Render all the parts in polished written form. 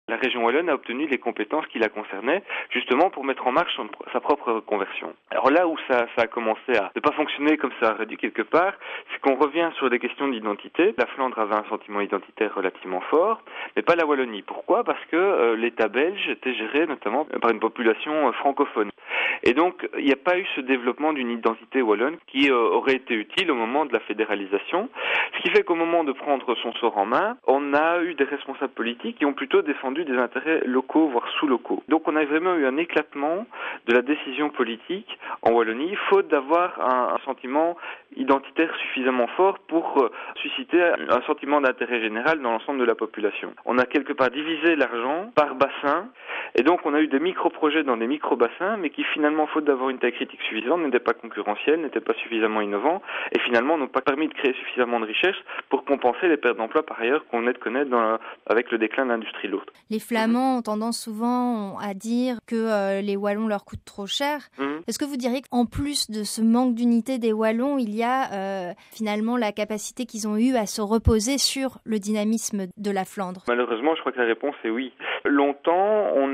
La région wallonne a obtenu les compétences qui la concernaient, justement pour mettre en marche sa propre reconversion. Alors là où ça a commencé à ne pas fonctionner comme ça aurait dû quelque part, c'est qu'on revient sur des questions d'identité. La Flandre avait un sentiment identitaire relativement fort, mais pas la Wallonie. Pourquoi ? Parce que l'État belge était géré notamment par une population francophone. Et donc, il n'y a pas eu ce développement d'une identité wallonne qui aurait été utile au moment de la fédéralisation. Ce qui fait qu'au moment de prendre son sort en main, on a eu des responsables politiques qui ont plutôt défendu des intérêts locaux, voire sous-locaux. Donc on a vraiment eu un éclatement de la décision politique en Wallonie, faute d'avoir un sentiment identitaire suffisamment fort pour susciter un sentiment d'intérêt général dans l'ensemble de la population. On a quelque part divisé l'argent par bassin, et donc on a eu des micro-projets dans des micro-bassins, mais qui finalement, faute d'avoir une taille critique suffisante, n'étaient pas concurrentiels, n'étaient pas suffisamment innovants, et finalement n'ont pas permis de créer suffisamment de richesses pour compenser les pertes d'emplois par ailleurs qu'on venait de connaître avec le déclin de l'industrie lourde. Les Flamands ont tendance souvent à dire que les Wallons leur coûtent trop cher. Est-ce que vous diriez qu'en plus de ce manque d'unité des Wallons, il y a finalement la capacité qu'ils ont eue à se reposer sur le dynamisme de la Flandre ? Malheureusement, je crois que la réponse est oui. Longtemps, on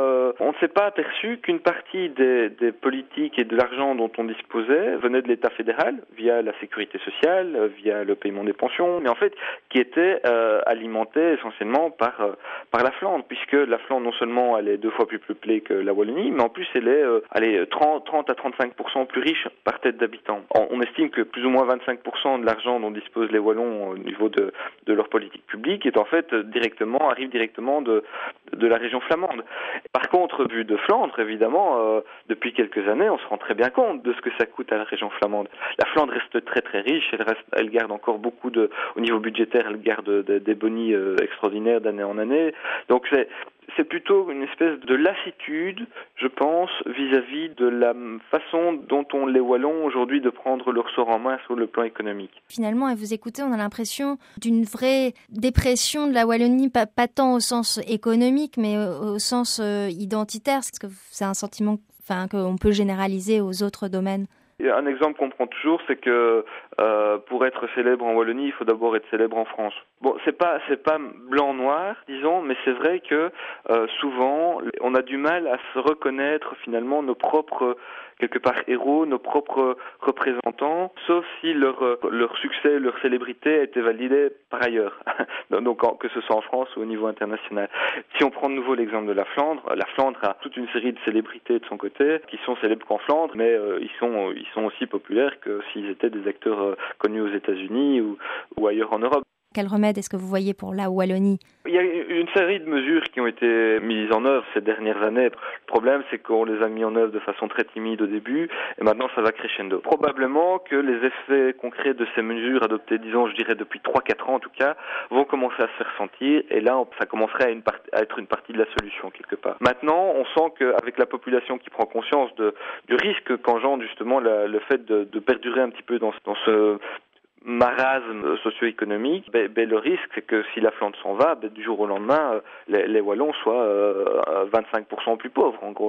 ne s'est pas aperçu qu'une partie des politiques et de l'argent dont on disposait venait de l'État fédéral, via la sécurité sociale, via le paiement des pensions, mais en fait, qui était alimenté essentiellement par la Flandre, puisque la Flandre, non seulement elle est 2 fois plus peuplée que la Wallonie, mais en plus elle est 30 à 35% plus riche par tête d'habitant. On estime que plus ou moins 25% de l'argent dont disposent les Wallons au niveau de leur politique publique est en fait arrive directement de la région flamande. Par contre, vu de Flandre, évidemment, depuis quelques années, on se rend très bien compte de ce que ça coûte à la région flamande. La Flandre reste très très riche, elle garde encore beaucoup au niveau budgétaire, elle garde des bonis extraordinaires d'année en année. Donc c'est plutôt une espèce de lassitude, je pense, vis-à-vis de la façon dont ont les Wallons aujourd'hui de prendre leur sort en main sur le plan économique. Finalement, à vous écouter, on a l'impression d'une vraie dépression de la Wallonie, pas tant au sens économique, mais au sens identitaire. Est-ce que c'est un sentiment qu'on peut généraliser aux autres domaines ? Un exemple qu'on prend toujours, c'est que pour être célèbre en Wallonie, il faut d'abord être célèbre en France. Bon, c'est pas blanc-noir, disons, mais c'est vrai que souvent, on a du mal à se reconnaître finalement nos propres quelque part héros, nos propres représentants, sauf si leur succès, leur célébrité a été validée par ailleurs, donc que ce soit en France ou au niveau international. Si on prend de nouveau l'exemple de la Flandre a toute une série de célébrités de son côté qui sont célèbres qu'en Flandre, mais ils sont aussi populaires que s'ils étaient des acteurs connus aux États-Unis ou ailleurs en Europe. Quel remède est-ce que vous voyez pour la Wallonie ? Il y a une série de mesures qui ont été mises en œuvre ces dernières années. Le problème, c'est qu'on les a mis en œuvre de façon très timide au début, et maintenant ça va crescendo. Probablement que les effets concrets de ces mesures adoptées, disons, je dirais depuis 3-4 ans en tout cas, vont commencer à se faire sentir, et là, ça commencerait à être une partie de la solution quelque part. Maintenant, on sent qu'avec la population qui prend conscience du risque qu'engendre justement le fait de perdurer un petit peu dans ce marasme socio-économique, le risque, c'est que si la Flandre s'en va, du jour au lendemain, les Wallons soient 25% plus pauvres, en gros.